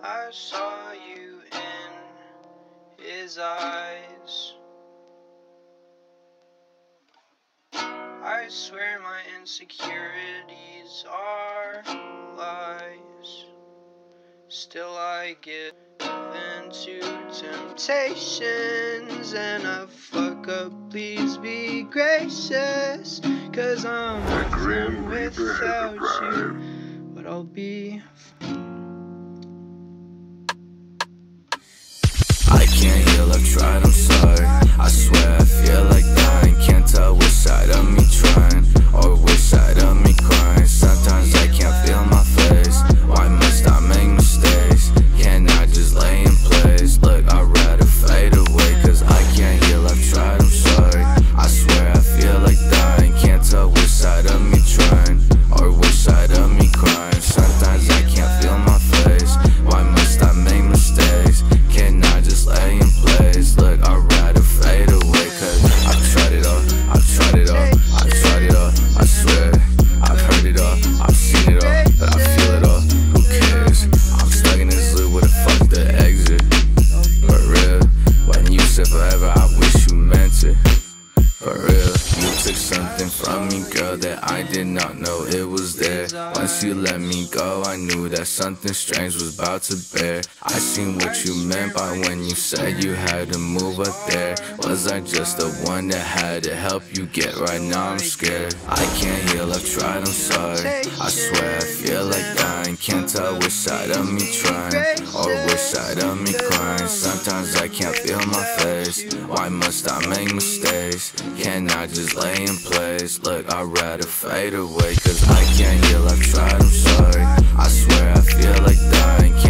I saw you in his eyes. I swear my insecurities are lies. Still I give into temptations, and I fuck up, please be gracious. Cause I'm nothing without you, but I'll be I can't heal, I've tried, I'm sorry. I swear I feel like dying. Can't tell which side of me trying or which side of me crying. Sometimes I can't feel my face. Why must I make mistakes? Can I just lay in place? Look, I'd rather fade away. Cause I can't heal, I've tried, I'm sorry. I swear I feel like dying. Can't tell which side of me trying or which side of me crying. Sometimes I can't feel my face. Why must I make mistakes? Can I just lay in place? Look, I'd rather fade away. Cause I've tried it all, I've tried it all, I've tried it all. I swear, I've heard it all, I've seen it all, but I feel it all. Who cares? I'm stuck in this loop, where the fuck the exit? For real, when you said forever, I wish you meant it. For real, you took something from me, girl, that I did not know it was there. Once you let me go, I knew that something strange was about to bear. I seen what you meant by when you said you had to move up there. Was I just the one that had to help you get right? Now I'm scared. I can't heal, I've tried, I'm sorry. I swear I feel like dying. Can't tell which side of me trying or which side of me crying. Sometimes I can't feel my face. Why must I make mistakes? Can I just lay in place? Look, I'd rather fade away. Cause I can't heal, I've tried, I'm sorry. I swear I feel like dying.